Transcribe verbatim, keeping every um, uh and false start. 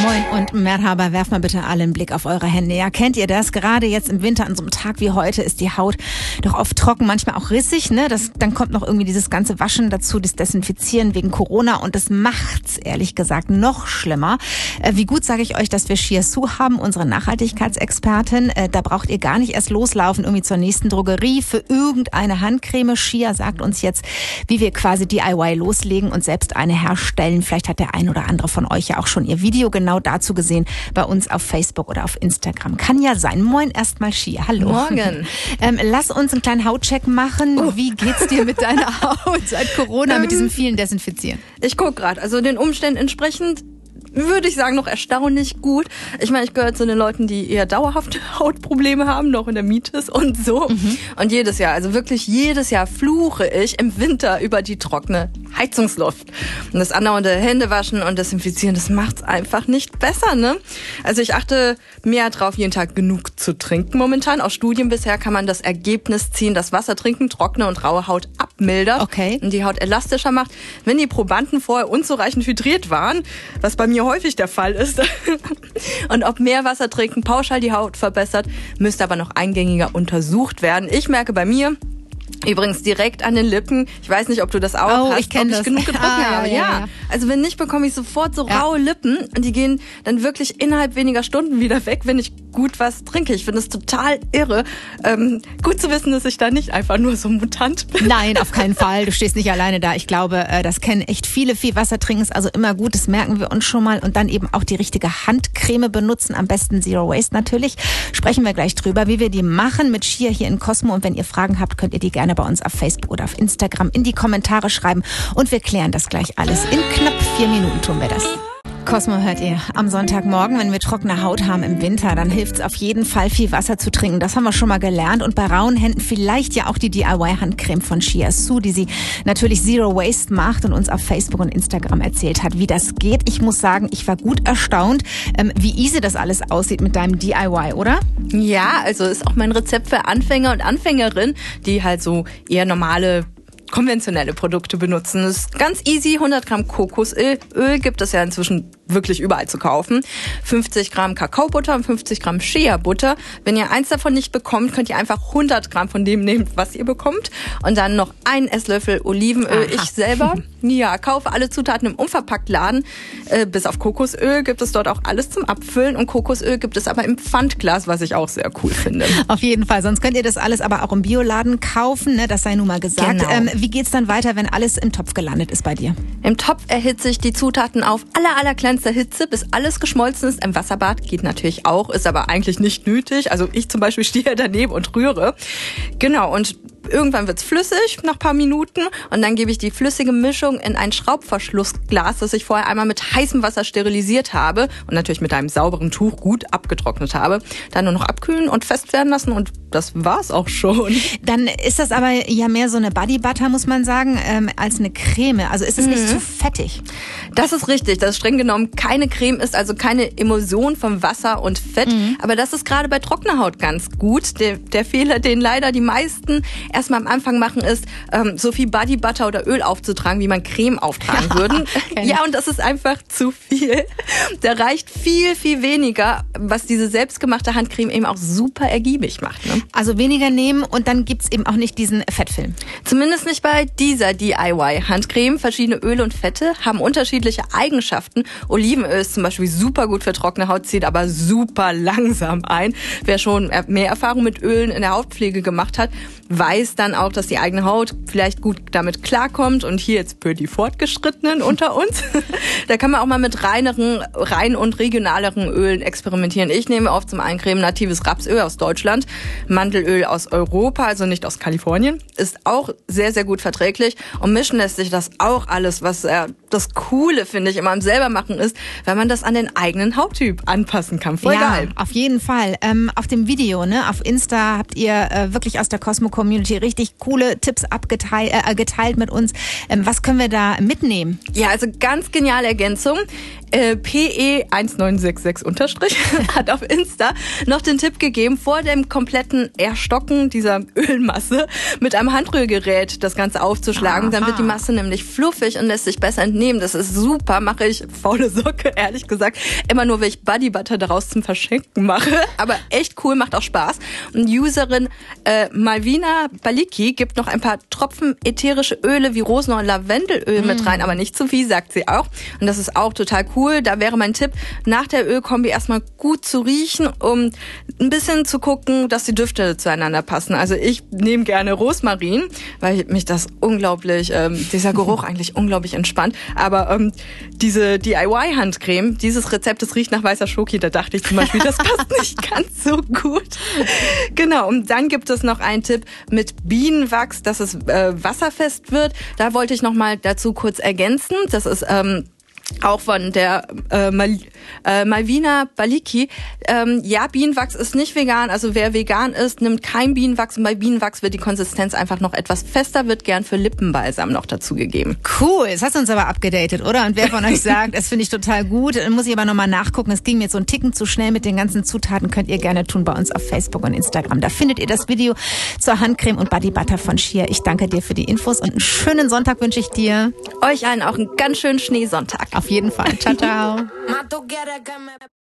Moin und Merhaba, werft mal bitte alle einen Blick auf eure Hände. Ja, kennt ihr das? Gerade jetzt im Winter an so einem Tag wie heute ist die Haut doch oft trocken, manchmal auch rissig. Ne? Das, dann kommt noch irgendwie dieses ganze Waschen dazu, das Desinfizieren wegen Corona und das macht's ehrlich gesagt noch schlimmer. Äh, wie gut sage ich euch, dass wir Shea Su haben, unsere Nachhaltigkeitsexpertin. Äh, da braucht ihr gar nicht erst loslaufen irgendwie zur nächsten Drogerie für irgendeine Handcreme. Shea sagt uns jetzt, wie wir quasi D I Y loslegen und selbst eine herstellen. Vielleicht hat der ein oder andere von euch ja auch schon ihr Video genau dazu gesehen bei uns auf Facebook oder auf Instagram. Kann ja sein. Moin erstmal Shea. Hallo. Morgen. Ähm, lass uns einen kleinen Hautcheck machen. Oh. Wie geht's dir mit deiner Haut seit Corona, ähm, mit diesem vielen Desinfizieren? Ich gucke gerade, also den Umständen entsprechend würde ich sagen, noch erstaunlich gut. Ich meine, ich gehöre zu den Leuten, die eher dauerhaft Hautprobleme haben, noch in der Miete und so. Mhm. Und jedes Jahr, also wirklich jedes Jahr fluche ich im Winter über die trockene Heizungsluft. Und das andauernde Händewaschen und Desinfizieren, das macht's einfach nicht besser, ne? Also ich achte mehr drauf, jeden Tag genug zu trinken momentan. Aus Studien bisher kann man das Ergebnis ziehen, dass Wasser trinken trockene und raue Haut abmildert okay. und die Haut elastischer macht. Wenn die Probanden vorher unzureichend hydriert waren, was bei mir häufig der Fall ist. Und ob mehr Wasser trinken pauschal die Haut verbessert, müsste aber noch eingängiger untersucht werden. Ich merke bei mir, übrigens direkt an den Lippen. Ich weiß nicht, ob du das auch oh, hast, ich kenn ob das. ich genug gedrückt ah, habe. Ja, Ja, ja, ja. Also wenn nicht, bekomme ich sofort so ja. raue Lippen und die gehen dann wirklich innerhalb weniger Stunden wieder weg, wenn ich gut was trinke. Ich finde es total irre. Ähm, gut zu wissen, dass ich da nicht einfach nur so ein Mutant bin. Nein, auf keinen Fall. Du stehst nicht alleine da. Ich glaube, das kennen echt viele. Viel Wasser trinken ist also immer gut. Das merken wir uns schon mal. Und dann eben auch die richtige Handcreme benutzen. Am besten Zero Waste natürlich. Sprechen wir gleich drüber, wie wir die machen mit Shea hier in Cosmo. Und wenn ihr Fragen habt, könnt ihr die gerne bei uns auf Facebook oder auf Instagram in die Kommentare schreiben. Und wir klären das gleich alles. In knapp vier Minuten tun wir das. Cosmo hört ihr am Sonntagmorgen, wenn wir trockene Haut haben im Winter, dann hilft es auf jeden Fall, viel Wasser zu trinken. Das haben wir schon mal gelernt. Und bei rauen Händen vielleicht ja auch die D I Y-Handcreme von Shea Su, die sie natürlich Zero Waste macht und uns auf Facebook und Instagram erzählt hat, wie das geht. Ich muss sagen, ich war gut erstaunt, ähm, wie easy das alles aussieht mit deinem D I Y, oder? Ja, also ist auch mein Rezept für Anfänger und Anfängerinnen, die halt so eher normale konventionelle Produkte benutzen. Das ist ganz easy. hundert Gramm Kokosöl Öl gibt es ja inzwischen wirklich überall zu kaufen. fünfzig Gramm Kakaobutter und fünfzig Gramm Shea-Butter. Wenn ihr eins davon nicht bekommt, könnt ihr einfach hundert Gramm von dem nehmen, was ihr bekommt. Und dann noch einen Esslöffel Olivenöl. Aha. Ich selber, ja, kaufe alle Zutaten im Unverpacktladen. Äh, bis auf Kokosöl gibt es dort auch alles zum Abfüllen. Und Kokosöl gibt es aber im Pfandglas, was ich auch sehr cool finde. Auf jeden Fall. Sonst könnt ihr das alles aber auch im Bioladen kaufen. Ne? Das sei nun mal gesagt. Genau. Ähm, wie geht's dann weiter, wenn alles im Topf gelandet ist bei dir? Im Topf erhitze ich die Zutaten auf aller, aller kleinster Hitze, bis alles geschmolzen ist. Ein Wasserbad geht natürlich auch, ist aber eigentlich nicht nötig. Also ich zum Beispiel stehe daneben und rühre. Genau, und irgendwann wird's flüssig, nach ein paar Minuten. Und dann gebe ich die flüssige Mischung in ein Schraubverschlussglas, das ich vorher einmal mit heißem Wasser sterilisiert habe und natürlich mit einem sauberen Tuch gut abgetrocknet habe. Dann nur noch abkühlen und fest werden lassen und das war's auch schon. Dann ist das aber ja mehr so eine Body Butter, muss man sagen, ähm, als eine Creme. Also ist es mhm. nicht zu fettig? Das ist richtig, dass streng genommen keine Creme ist, also keine Emulsion von Wasser und Fett. Mhm. Aber das ist gerade bei trockener Haut ganz gut. Der, der Fehler, den leider die meisten erstmal am Anfang machen, ist, ähm, so viel Body Butter oder Öl aufzutragen, wie man Creme auftragen ja, würden. Ja, und das ist einfach zu viel. Da reicht viel, viel weniger, was diese selbstgemachte Handcreme eben auch super ergiebig macht. Ne? Also weniger nehmen und dann gibt's eben auch nicht diesen Fettfilm. Zumindest nicht bei dieser D I Y-Handcreme. Verschiedene Öle und Fette haben unterschiedliche Eigenschaften. Olivenöl ist zum Beispiel super gut für trockene Haut, zieht aber super langsam ein. Wer schon mehr Erfahrung mit Ölen in der Hautpflege gemacht hat, weiß dann auch, dass die eigene Haut vielleicht gut damit klarkommt. Und hier jetzt für die Fortgeschrittenen unter uns, da kann man auch mal mit reineren, rein und regionaleren Ölen experimentieren. Ich nehme oft zum Eincremen natives Rapsöl aus Deutschland, Mandelöl aus Europa, also nicht aus Kalifornien, ist auch sehr, sehr gut verträglich. Und mischen lässt sich das auch alles, was äh, das Coole, finde ich, immer am selber machen ist, wenn man das an den eigenen Hauttyp anpassen kann. Voll ja, geil. Auf jeden Fall. Ähm, auf dem Video, ne, auf Insta habt ihr äh, wirklich aus der Cosmo-Community richtig coole Tipps abgeteilt äh, geteilt mit uns. Ähm, was können wir da mitnehmen? Ja, also ganz geniale Ergänzung. Äh, P E eins neun sechs sechs unterstrich hat auf Insta noch den Tipp gegeben, vor dem kompletten Erstocken dieser Ölmasse mit einem Handrührgerät das Ganze aufzuschlagen. Aha. Dann wird die Masse nämlich fluffig und lässt sich besser entnehmen. nehmen. Das ist super, mache ich faule Socke, ehrlich gesagt. Immer nur, wenn ich Body Butter daraus zum Verschenken mache. Aber echt cool, macht auch Spaß. Und Userin äh, Malvina Baliki gibt noch ein paar Tropfen ätherische Öle wie Rosen- und Lavendelöl mm. mit rein, aber nicht zu viel, sagt sie auch. Und das ist auch total cool. Da wäre mein Tipp, nach der Ölkombi erstmal gut zu riechen, um ein bisschen zu gucken, dass die Düfte zueinander passen. Also ich nehme gerne Rosmarin, weil mich das unglaublich, ähm, dieser Geruch eigentlich unglaublich entspannt. Aber ähm, diese D I Y-Handcreme, dieses Rezept, das riecht nach weißer Schoki, da dachte ich zum Beispiel, das passt nicht ganz so gut. Genau, und dann gibt es noch einen Tipp mit Bienenwachs, dass es äh, wasserfest wird. Da wollte ich noch mal dazu kurz ergänzen. Das ist ähm, auch von der äh, Mal, äh, Malvina Baliki. Ähm, ja, Bienenwachs ist nicht vegan. Also wer vegan ist, nimmt kein Bienenwachs. Und bei Bienenwachs wird die Konsistenz einfach noch etwas fester, wird gern für Lippenbalsam noch dazu gegeben. Cool, das hast du uns aber abgedatet, oder? Und wer von euch sagt, das finde ich total gut, dann muss ich aber nochmal nachgucken. Es ging mir jetzt so einen Ticken zu schnell mit den ganzen Zutaten. Könnt ihr gerne tun bei uns auf Facebook und Instagram. Da findet ihr das Video zur Handcreme und Body Butter von Shea. Ich danke dir für die Infos und einen schönen Sonntag wünsche ich dir. Euch allen auch einen ganz schönen Schneesonntag. Auf jeden Fall. Ciao, ciao.